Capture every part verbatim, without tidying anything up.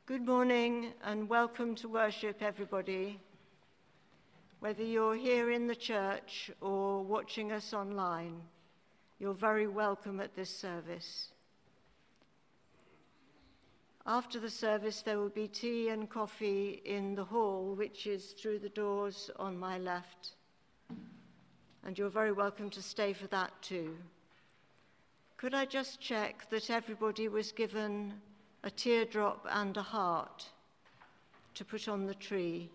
Good morning and welcome to worship, everybody. Whether you're here in the church or watching us online, you're very welcome at this service. After the service, there will be tea and coffee in the hall, which is through the doors on my left. And you're very welcome to stay for that too. Could I just check that everybody was given a teardrop and a heart to put on the tree?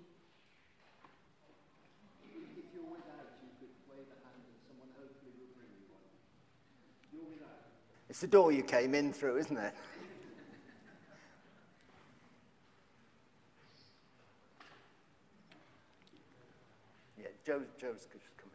If you're without, you could wave a hand and someone hopefully will bring you one. You're without. It's the door you came in through, isn't it? Yeah, Joe, Joe's just coming.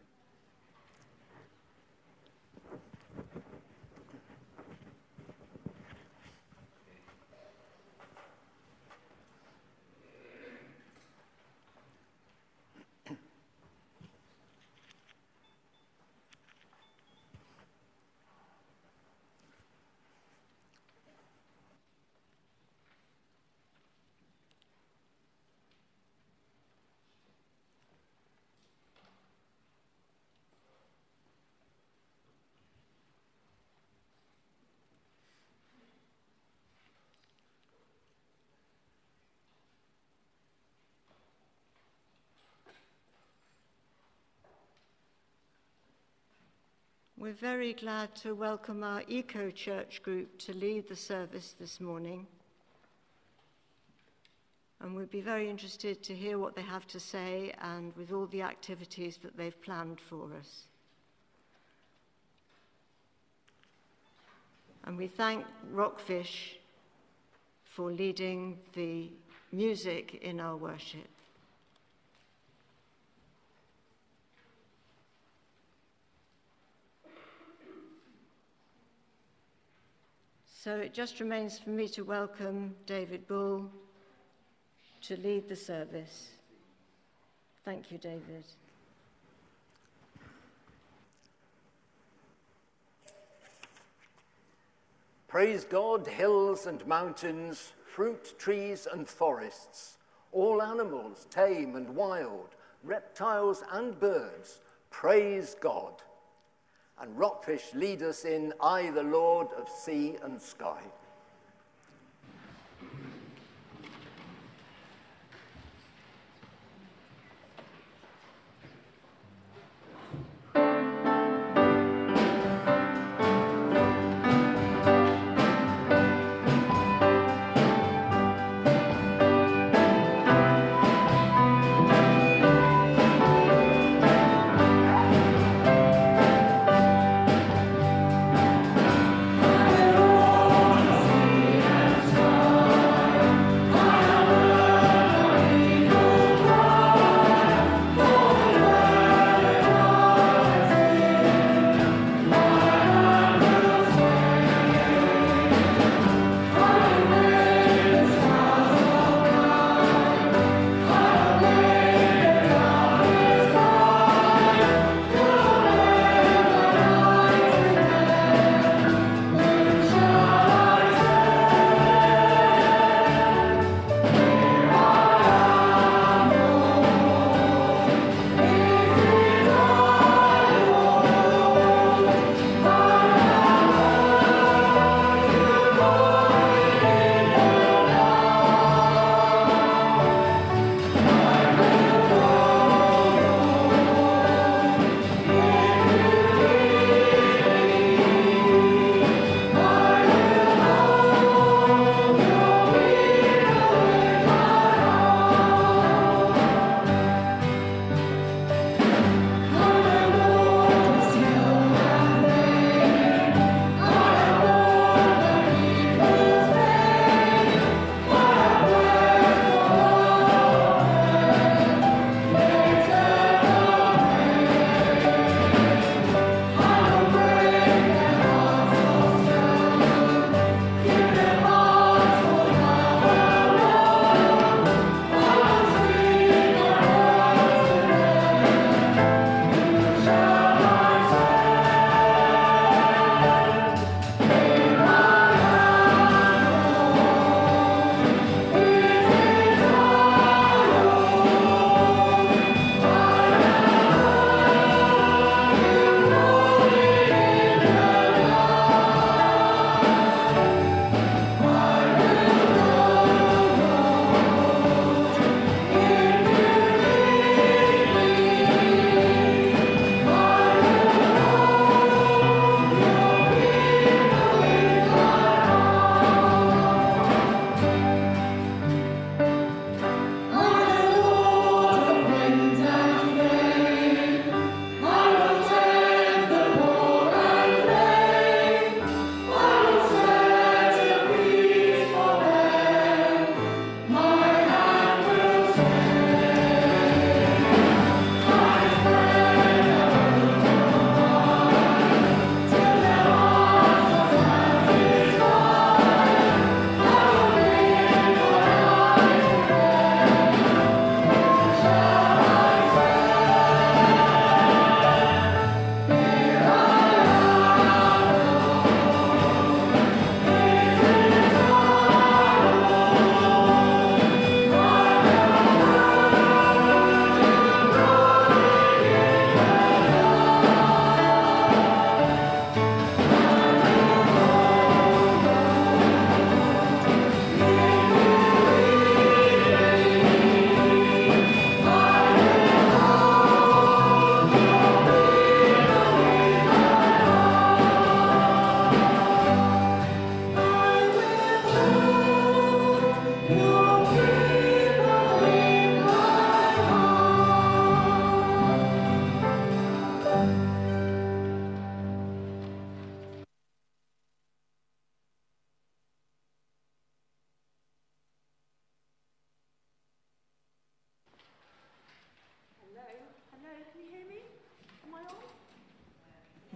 We're very glad to welcome our Eco Church group to lead the service this morning. And we'd be very interested to hear what they have to say and with all the activities that they've planned for us. And we thank Rockfish for leading the music in our worship. So it just remains for me to welcome David Bull to lead the service. Thank you, David. Praise God, hills and mountains, fruit trees and forests, all animals, tame and wild, reptiles and birds, praise God. And Rockfish lead us in I, the Lord of sea and sky. I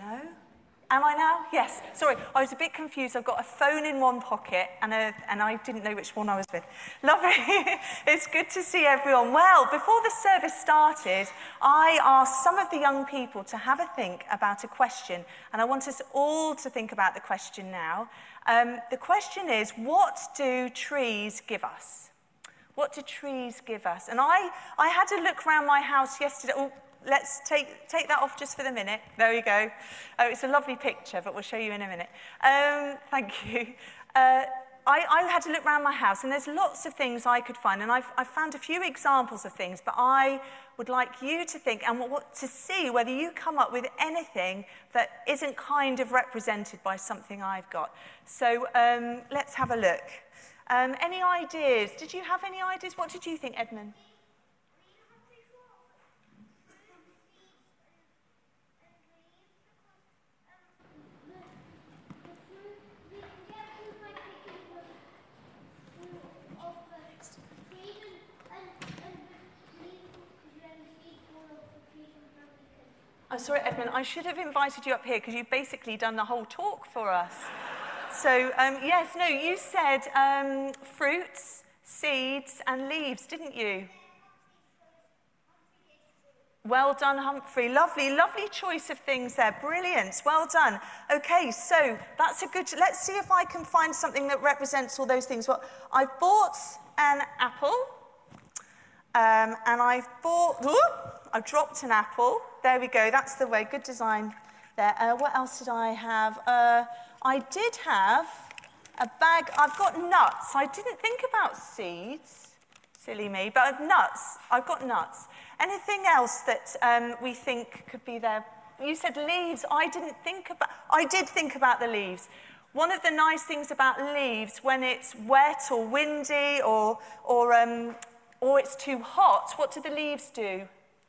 No? Am I now? Yes. Sorry, I was a bit confused. I've got a phone in one pocket and, a, and I didn't know which one I was with. Lovely. It's good to see everyone. Well, before the service started, I asked some of the young people to have a think about a question, and I want us all to think about the question now. Um, the question is, what do trees give us? What do trees give us? And I, I had to look around my house yesterday. Oh, let's take, take that off just for the minute. There we go. Oh, it's a lovely picture, but we'll show you in a minute. Um, thank you. Uh, I, I had to look around my house, and there's lots of things I could find, and I've, I've found a few examples of things, but I would like you to think and what, to see whether you come up with anything that isn't kind of represented by something I've got. So um, let's have a look. Um, any ideas? Did you have any ideas? What did you think, Edmund? I'm sorry, Edmund, I should have invited you up here because you've basically done the whole talk for us. So, um, yes, no, you said um, fruits, seeds, and leaves, didn't you? Well done, Humphrey. Lovely, lovely choice of things there. Brilliant. Well done. Okay, so that's a good... Let's see if I can find something that represents all those things. Well, I've bought an apple, um, and I've bought... Ooh, I've dropped an apple. There we go. That's the way. Good design there. Uh, what else did I have? Uh, I did have a bag. I've got nuts. I didn't think about seeds. Silly me. But I've nuts. I've got nuts. Anything else that um, we think could be there? You said leaves. I didn't think about... I did think about the leaves. One of the nice things about leaves, when it's wet or windy or, or, um, or it's too hot, what do the leaves do?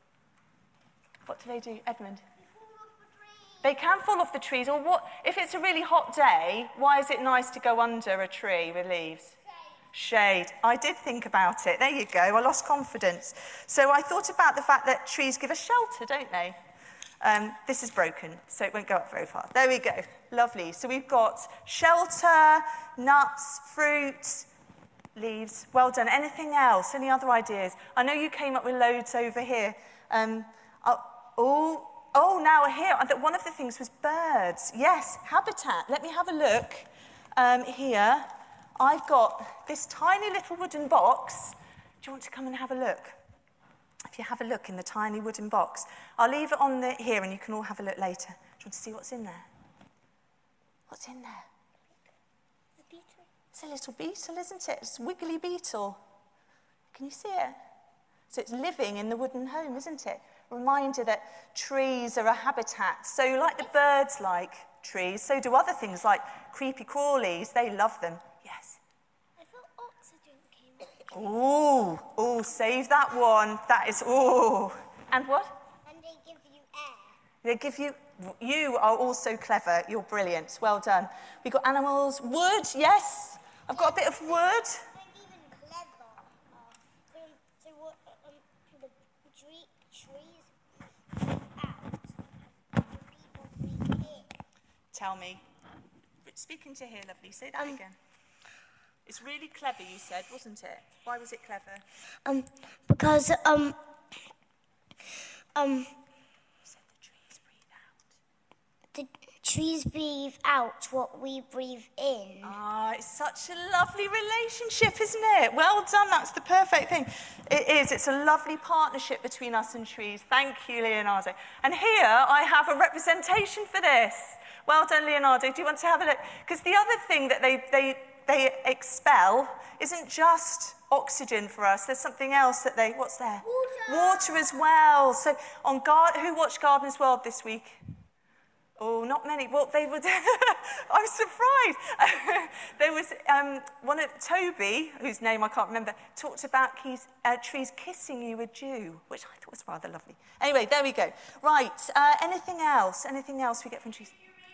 What do they do, Edmund? They can fall off the trees. Or what? If it's a really hot day, why is it nice to go under a tree with leaves? Shade. Shade. I did think about it. There you go. I lost confidence. So I thought about the fact that trees give us shelter, don't they? Um, this is broken, so it won't go up very far. There we go. Lovely. So we've got shelter, nuts, fruit, leaves. Well done. Anything else? Any other ideas? I know you came up with loads over here. Um, oh, oh, oh, now here. One of the things was birds. Yes, habitat. Let me have a look um, here. I've got this tiny little wooden box. Do you want to come and have a look? If you have a look in the tiny wooden box. I'll leave it on the, here and you can all have a look later. Do you want to see what's in there? What's in there? The beetle. It's a little beetle, isn't it? It's a wiggly beetle. Can you see it? So it's living in the wooden home, isn't it? Reminder that trees are a habitat. So like the birds like trees, so do other things like creepy crawlies. They love them. Yes? I thought oxygen came up. Ooh, ooh, save that one. That is, ooh. And what? And they give you air. They give you, you are also clever. You're brilliant. Well done. We've got animals. Wood, yes. I've got a bit of wood. I'm even clever. Uh, so, so what, um, the tree, trees out. And people breathe in. Tell me. Speaking to here, lovely. Say that Um, again. It's really clever, you said, wasn't it? Why was it clever? Um, because, um, um, You said the trees breathe out. the trees breathe out what we breathe in. Ah, it's such a lovely relationship, isn't it? Well done, that's the perfect thing. It is, it's a lovely partnership between us and trees. Thank you, Leonardo. And here I have a representation for this. Well done, Leonardo. Do you want to have a look? Because the other thing that they, they, they expel isn't just oxygen for us. There's something else that they, what's there? Water. Water as well. So on Gar- who watched Gardener's World this week? Oh, not many. Well, they were... I'm surprised. There was um, one of... Toby, whose name I can't remember, talked about keys, uh, trees kissing you with dew, which I thought was rather lovely. Anyway, there we go. Right. Uh, anything else? Anything else we get from trees?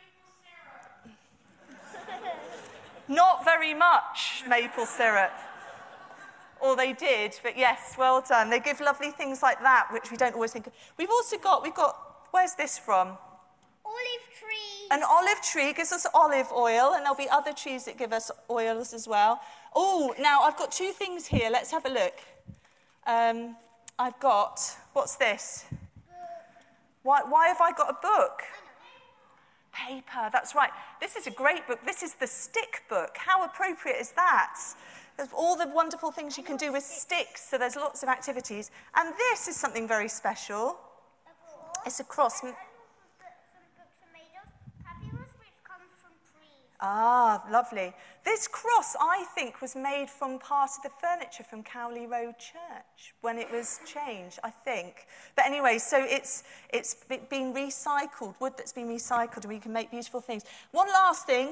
Not very much maple syrup. Or they did, but yes, well done. They give lovely things like that, which we don't always think of. We've also got... We've got... Where's this from? olive tree. An olive tree gives us olive oil, and there'll be other trees that give us oils as well. Oh, now I've got two things here. Let's have a look. Um, I've got, what's this? Why, why have I got a book? Paper, that's right. This is a great book. This is the stick book. How appropriate is that? There's all the wonderful things you can do with sticks, so there's lots of activities. And this is something very special. It's a cross. And also the, some books are made of papyrus, which comes from trees. Ah, lovely. This cross, I think, was made from part of the furniture from Cowley Road Church when it was changed, I think. But anyway, so it's it's been recycled, wood that's been recycled, and we can make beautiful things. One last thing.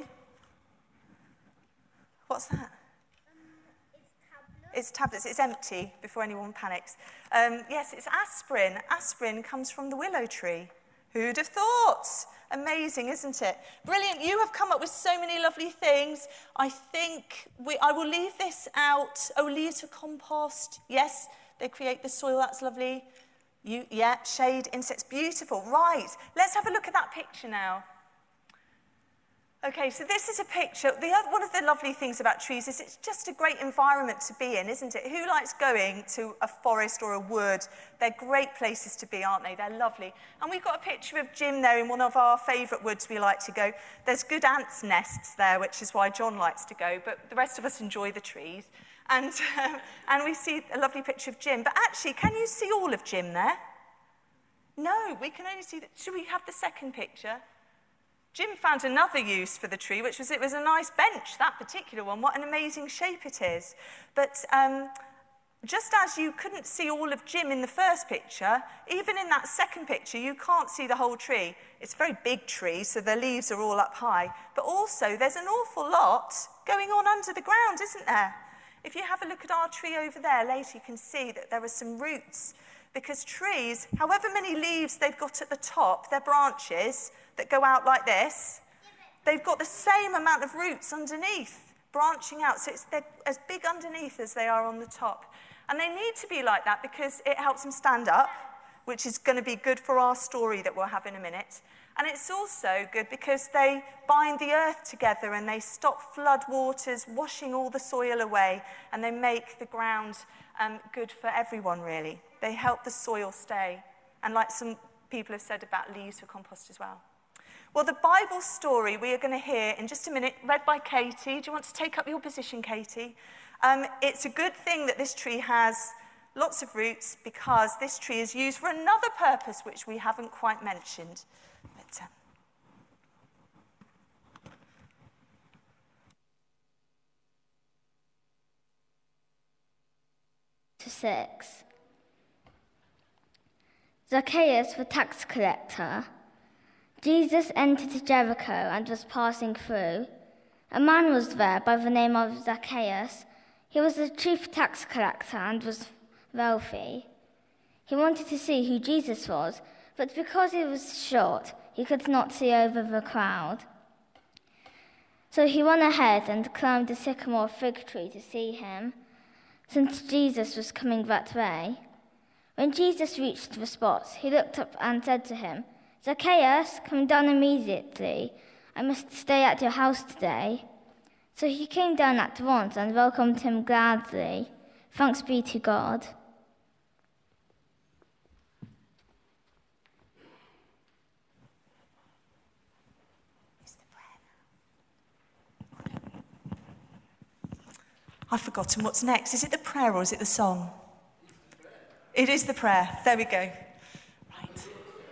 What's that? It's tablets. It's empty before anyone panics. Um, yes, it's aspirin. Aspirin comes from the willow tree. Who'd have thought? Amazing, isn't it? Brilliant. You have come up with so many lovely things. I think we, I will leave this out. Oh, leaves for compost. Yes, they create the soil. That's lovely. You, yeah, shade, insects. Beautiful. Right. Let's have a look at that picture now. Okay, so this is a picture. The other, one of the lovely things about trees is it's just a great environment to be in, isn't it? Who likes going to a forest or a wood? They're great places to be, aren't they? They're lovely. And we've got a picture of Jim there in one of our favourite woods we like to go. There's good ants' nests there, which is why John likes to go, but the rest of us enjoy the trees. And, um, and we see a lovely picture of Jim. But actually, can you see all of Jim there? No, we can only see that. Should we have the second picture? Jim found another use for the tree, which was it was a nice bench, that particular one. What an amazing shape it is. But um, just as you couldn't see all of Jim in the first picture, even in that second picture, you can't see the whole tree. It's a very big tree, so the leaves are all up high. But also, there's an awful lot going on under the ground, isn't there? If you have a look at our tree over there later, you can see that there are some roots. Because trees, however many leaves they've got at the top, their branches that go out like this, they've got the same amount of roots underneath, branching out. So it's, they're as big underneath as they are on the top. And they need to be like that because it helps them stand up, which is going to be good for our story that we'll have in a minute. And it's also good because they bind the earth together and they stop flood waters washing all the soil away, and they make the ground um, good for everyone, really. They help the soil stay. And like some people have said about leaves for compost as well. Well, the Bible story we are going to hear in just a minute, read by Katie. Do you want to take up your position, Katie? Um, it's a good thing that this tree has lots of roots because this tree is used for another purpose which we haven't quite mentioned. But, um, to six. Zacchaeus, the tax collector. Jesus entered Jericho and was passing through. A man was there by the name of Zacchaeus. He was the chief tax collector and was wealthy. He wanted to see who Jesus was, but because he was short, he could not see over the crowd. So he went ahead and climbed the sycamore fig tree to see him, since Jesus was coming that way. When Jesus reached the spot, he looked up and said to him, "Zacchaeus, come down immediately. I must stay at your house today." So he came down at once and welcomed him gladly. Thanks be to God. I've forgotten what's next. Is it the prayer or is it the song? It is the prayer. There we go. Right.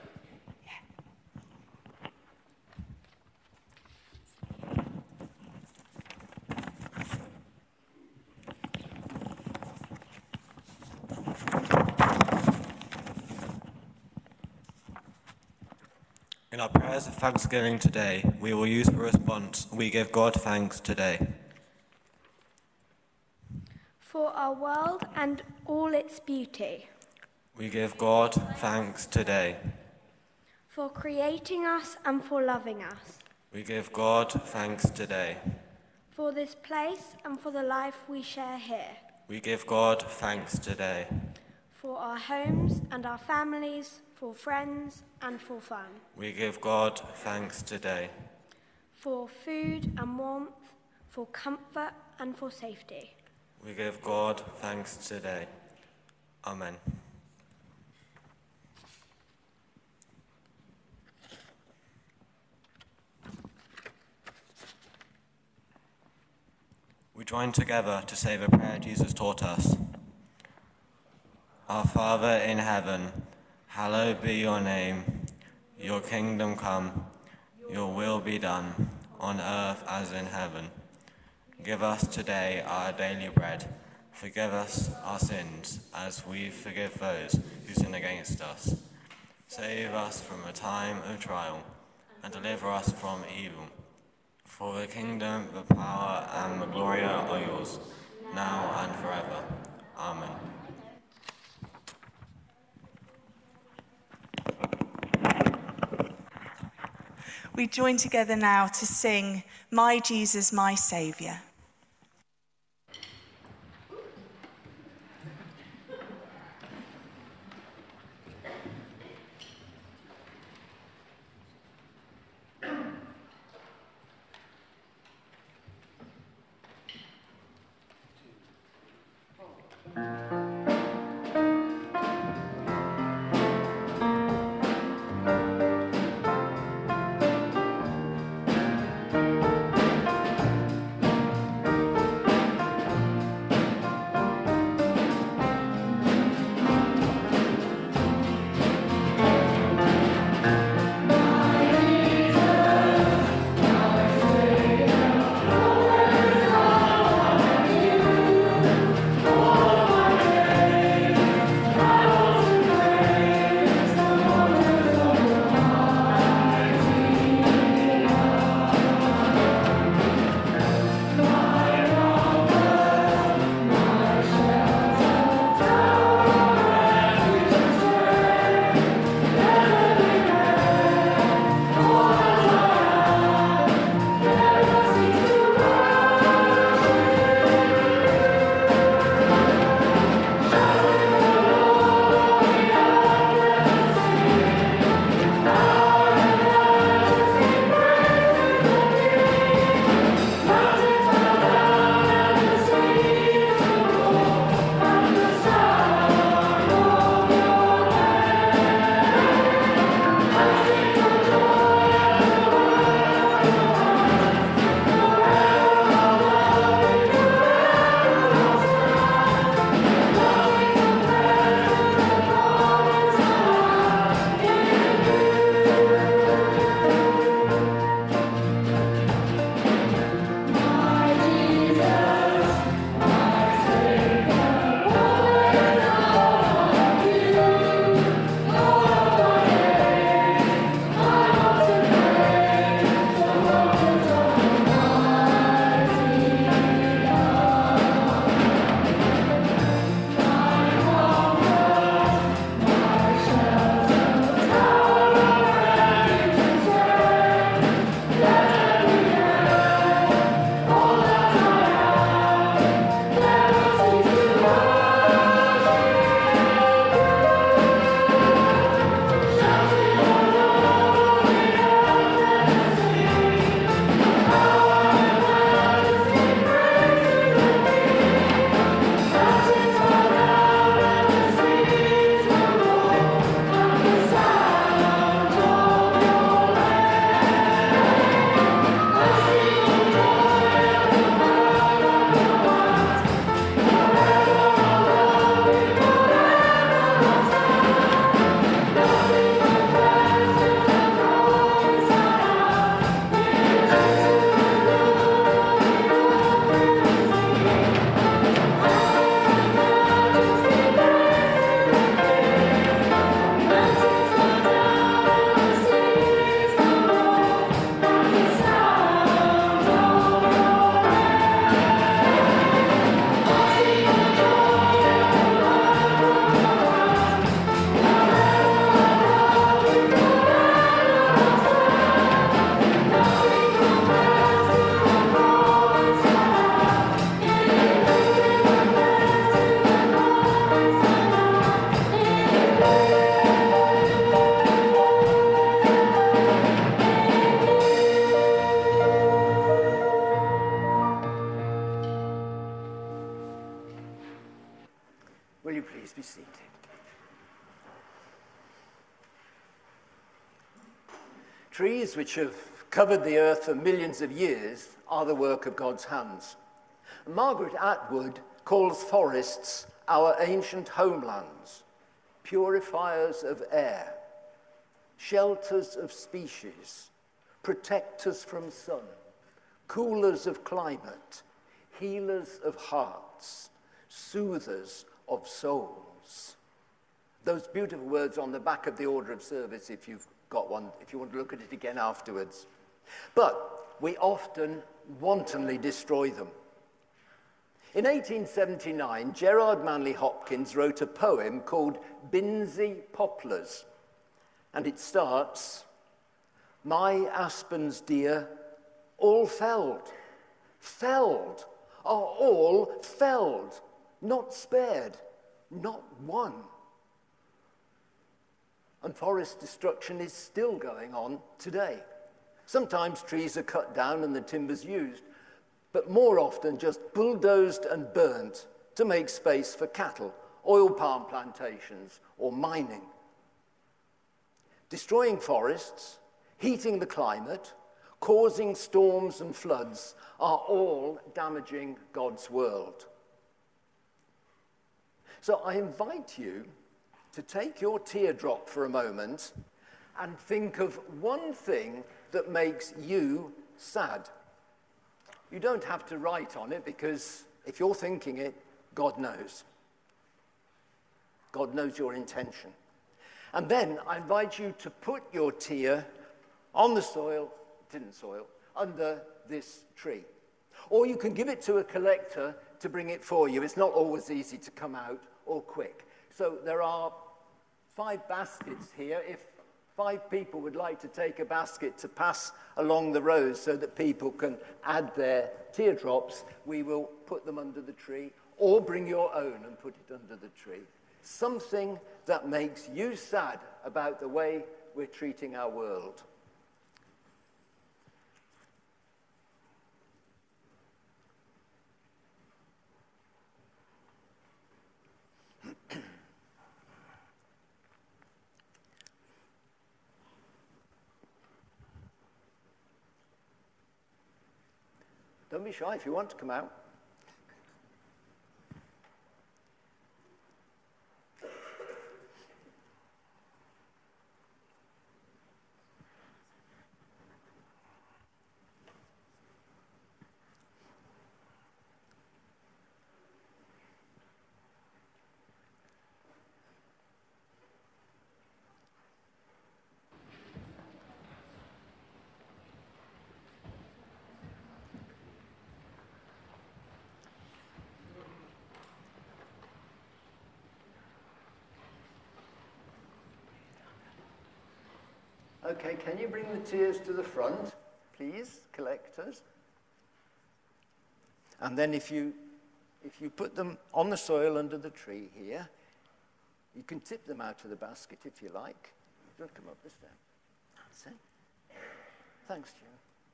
In our prayers of thanksgiving today, we will use the response, "We give God thanks today." For our world and all its beauty. We give God thanks today. For creating us and for loving us. We give God thanks today. For this place and for the life we share here. We give God thanks today. for our homes and our families, for friends and for fun, We give God thanks today. for food and warmth, for comfort and for safety. We give God thanks today. Amen. We join together to say the prayer Jesus taught us. Our Father in heaven, hallowed be your name. Your kingdom come, your will be done, on earth as in heaven. Give us today our daily bread. Forgive us our sins, as we forgive those who sin against us. Save us from a time of trial, and deliver us from evil. For the kingdom, the power, and the glory are yours, now and forever. Amen. We join together now to sing My Jesus, My Saviour. Amen. please be seated? Trees which have covered the earth for millions of years are the work of God's hands. Margaret Atwood calls forests our ancient homelands, purifiers of air, shelters of species, protectors from sun, coolers of climate, healers of hearts, soothers of souls. Those beautiful words on the back of the order of service, if you've got one, if you want to look at it again afterwards. But we often wantonly destroy them. In eighteen seventy-nine, Gerard Manley Hopkins wrote a poem called Binsey Poplars, and it starts, "My aspens dear, all felled, felled, are all felled, not spared, not one." And forest destruction is still going on today. Sometimes trees are cut down and the timber's used, but more often just bulldozed and burnt to make space for cattle, oil palm plantations, or mining. Destroying forests, heating the climate, causing storms and floods are all damaging God's world. So I invite you to take your teardrop for a moment and think of one thing that makes you sad. You don't have to write on it, because if you're thinking it, God knows. God knows your intention. And then I invite you to put your tear on the soil, didn't soil, under this tree. Or you can give it to a collector to bring it for you. It's not always easy to come out or quick. So there are five baskets here. If five people would like to take a basket to pass along the rows so that people can add their teardrops, we will put them under the tree, or bring your own and put it under the tree. Something that makes you sad about the way we're treating our world. Don't be shy if you want to come out. Okay, can you bring the tears to the front, please, collectors? And then if you, if you put them on the soil under the tree here, you can tip them out of the basket if you like. Don't come up the step. That's it. Thanks, Jim.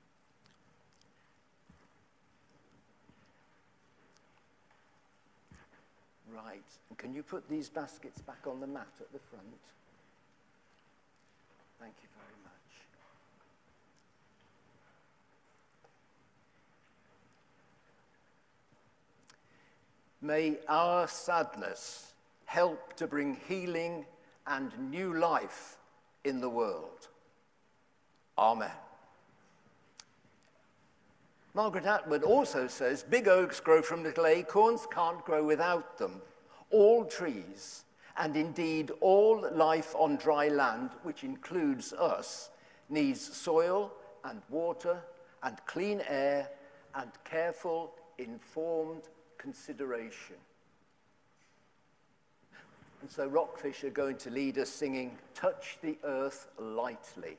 Right, and can you put these baskets back on the mat at the front? Thank you very much. May our sadness help to bring healing and new life in the world. Amen. Margaret Atwood also says, big oaks grow from little acorns, can't grow without them. All trees, and indeed all life on dry land, which includes us, needs soil and water and clean air and careful, informed consideration. And so Rockfish are going to lead us singing, Touch the Earth Lightly.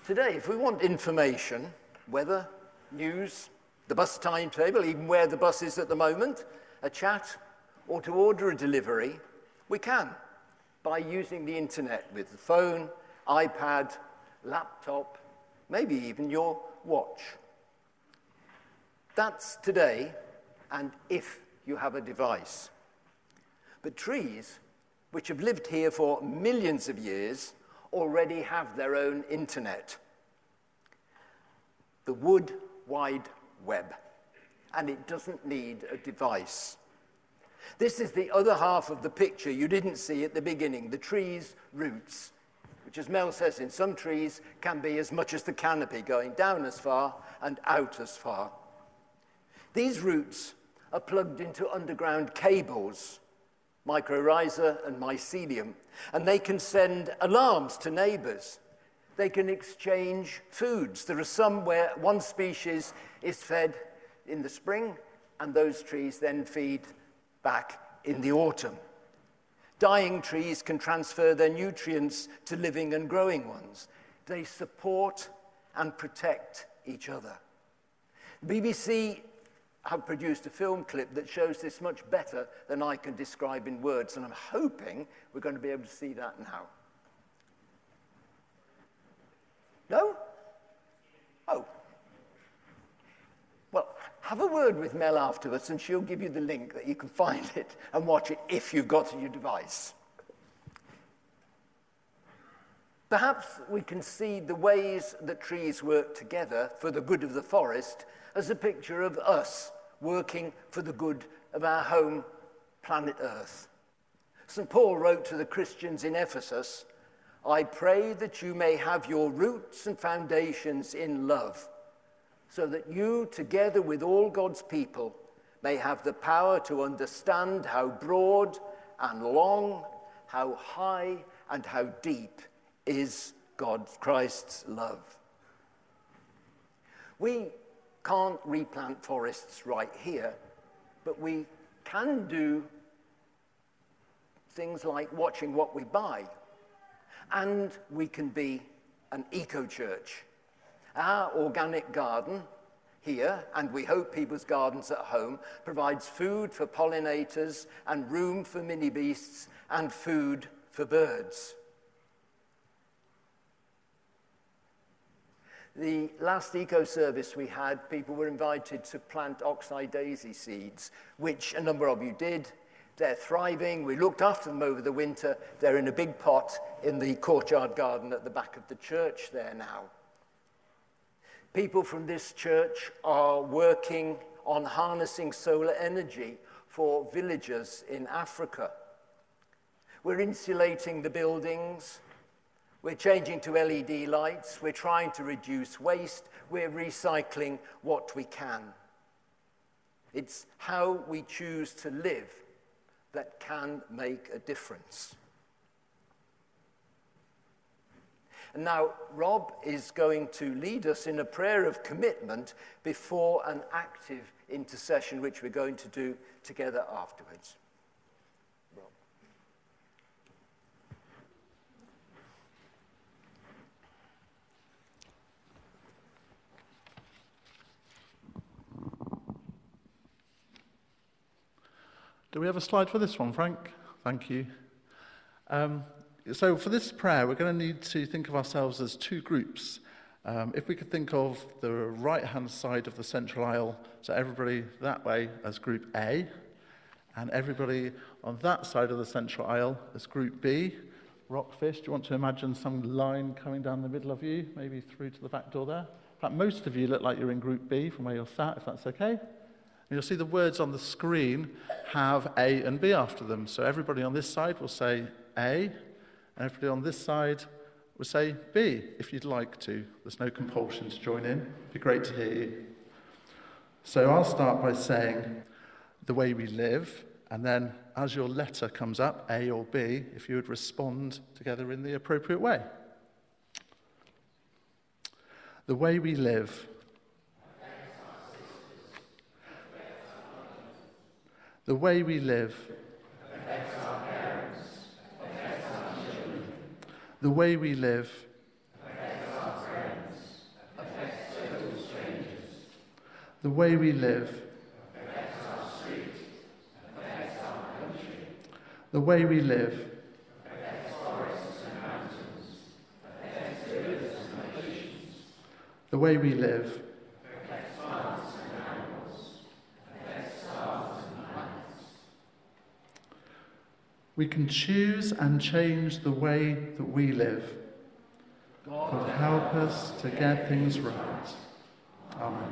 Today, if we want information, weather, news, the bus timetable, even where the bus is at the moment, a chat, or to order a delivery, we can by using the internet with the phone, iPad, laptop, maybe even your watch. That's today, and if you have a device. But trees, which have lived here for millions of years, already have their own internet. The Wood Wide Web. And it doesn't need a device. This is the other half of the picture you didn't see at the beginning, the tree's roots, which, as Mel says, in some trees can be as much as the canopy, going down as far and out as far. These roots are plugged into underground cables, mycorrhiza and mycelium, and they can send alarms to neighbors. They can exchange foods. There are some where one species is fed in the spring, and those trees then feed back in the autumn. Dying trees can transfer their nutrients to living and growing ones. They support and protect each other. The B B C have produced a film clip that shows this much better than I can describe in words, and I'm hoping we're going to be able to see that now. No? Oh. Well, have a word with Mel afterwards, and she'll give you the link that you can find it and watch it if you've got your device. Perhaps we can see the ways that trees work together for the good of the forest as a picture of us working for the good of our home planet Earth. Saint Paul wrote to the Christians in Ephesus, "I pray that you may have your roots and foundations in love, so that you, together with all God's people, may have the power to understand how broad and long, how high and how deep is God, Christ's love." We can't replant forests right here, but we can do things like watching what we buy. And we can be an eco-church. Our organic garden here, and we hope people's gardens at home, provides food for pollinators and room for mini beasts and food for birds. The last eco-service we had, people were invited to plant oxeye daisy seeds, which a number of you did. They're thriving. We looked after them over the winter. They're in a big pot in the courtyard garden at the back of the church there now. People from this church are working on harnessing solar energy for villagers in Africa. We're insulating the buildings. We're changing to L E D lights. We're trying to reduce waste. We're recycling what we can. It's how we choose to live that can make a difference. And now, Rob is going to lead us in a prayer of commitment before an active intercession, which we're going to do together afterwards. Rob. Do we have a slide for this one, Frank? Thank you. Um, so for this prayer, we're going to need to think of ourselves as two groups. Um, if we could think of the right-hand side of the central aisle, so everybody that way as group A, and everybody on that side of the central aisle as group B. Rockfish, do you want to imagine some line coming down the middle of you, maybe through to the back door there? In fact, most of you look like you're in group B from where you're sat, if that's okay. And you'll see the words on the screen have A and B after them. So everybody on this side will say A, and everybody on this side will say B, if you'd like to. There's no compulsion to join in. It'd be great to hear you. So I'll start by saying the way we live, and then as your letter comes up, A or B, if you would respond together in the appropriate way. The way we live. The way we live affects our parents, affects our children. The way we live affects our friends, The way we live. The way we live. The way we live. We can choose and change the way that we live. God help us to get things right. Amen.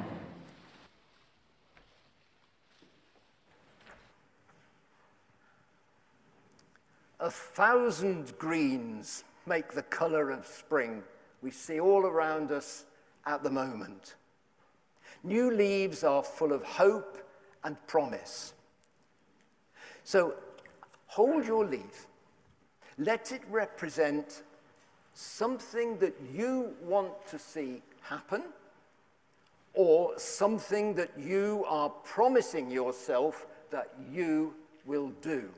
A thousand greens make the colour of spring we see all around us at the moment. New leaves are full of hope and promise. So hold your leaf. Let it represent something that you want to see happen, or something that you are promising yourself that you will do.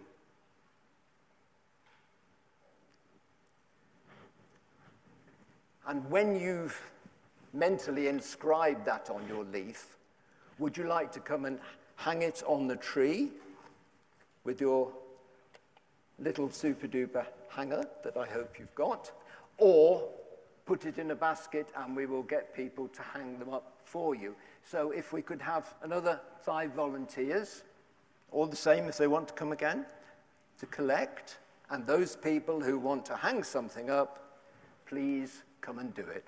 And when you've mentally inscribed that on your leaf, would you like to come and hang it on the tree with your little super-duper hanger that I hope you've got, or put it in a basket and we will get people to hang them up for you? So if we could have another five volunteers, all the same if they want to come again, to collect, and those people who want to hang something up, please come and do it.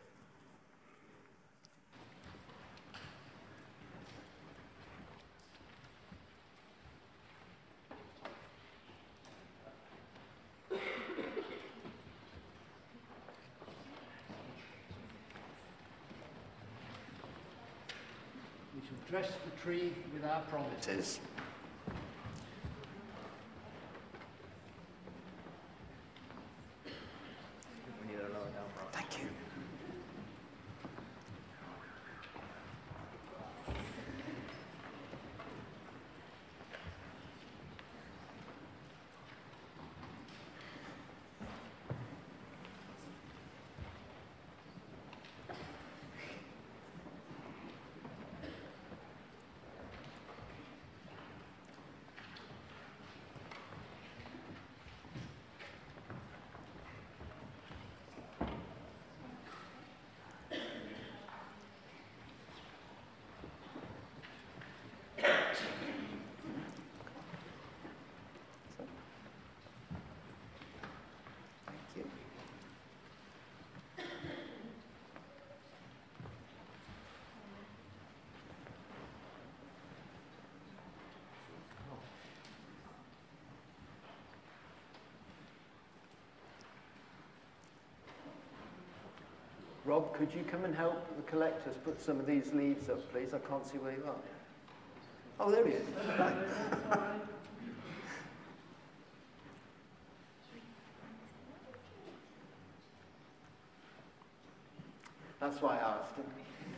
We shall dress the tree with our promises. Thank you. Rob, could you come and help the collectors put some of these leaves up, please? I can't see where you are. Oh, there he is. Right. That's why I asked him.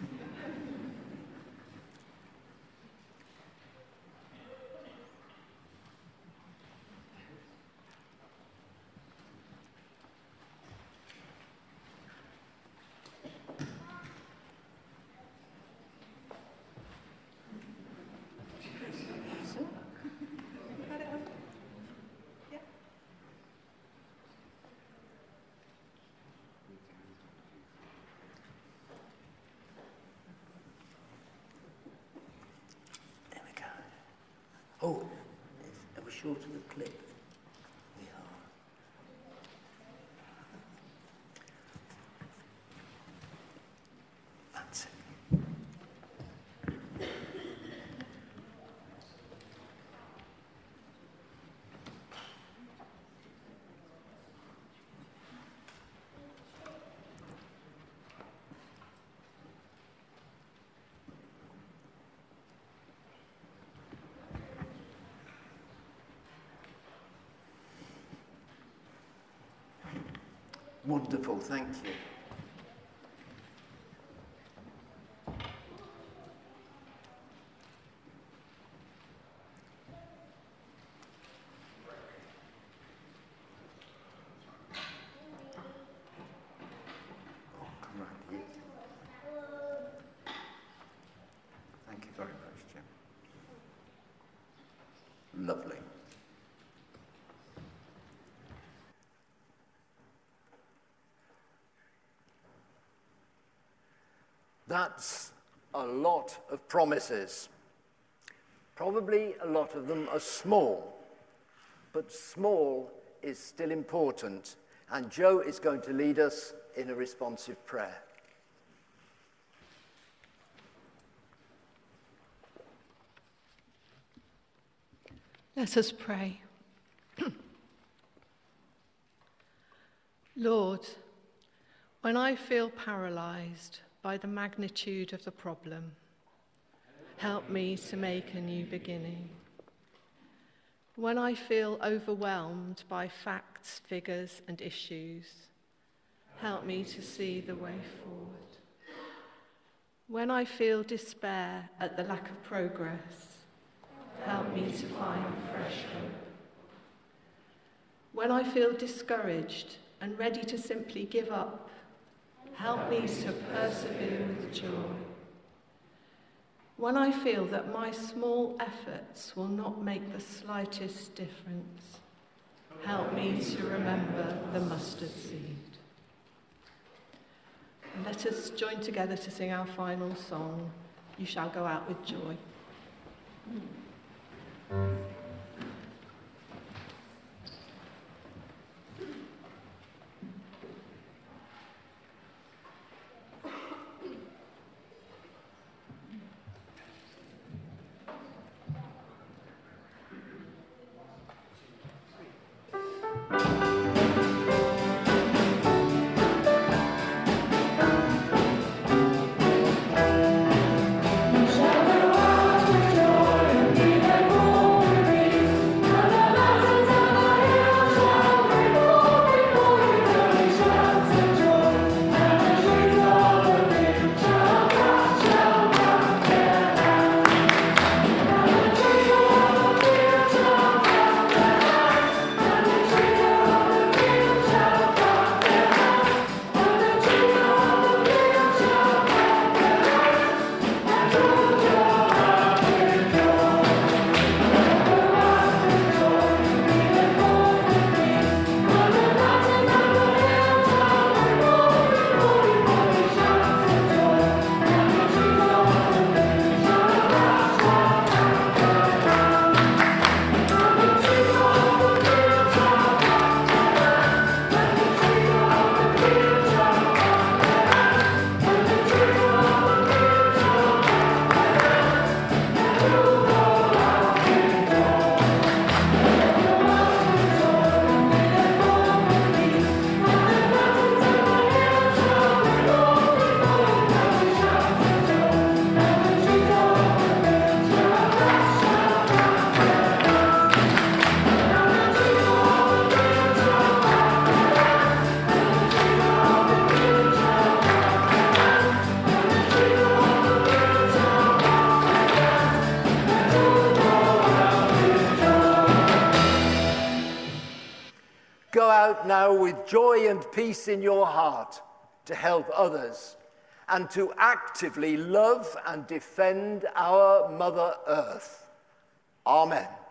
Oh, are we short of the clip? We are. That's it. Wonderful, thank you. Oh, come round here. Thank you very That's a lot of promises. Probably a lot of them are small, but small is still important, and Joe is going to lead us in a responsive prayer. Let us pray. Lord, when I feel paralysed by the magnitude of the problem, help me to make a new beginning. When I feel overwhelmed by facts, figures, and issues, help me to see the way forward. When I feel despair at the lack of progress, help me to find fresh hope. When I feel discouraged and ready to simply give up, help me to persevere with joy. When I feel that my small efforts will not make the slightest difference, help me to remember the mustard seed. And let us join together to sing our final song, You Shall Go Out with Joy. Go out now with joy and peace in your heart to help others and to actively love and defend our Mother Earth. Amen.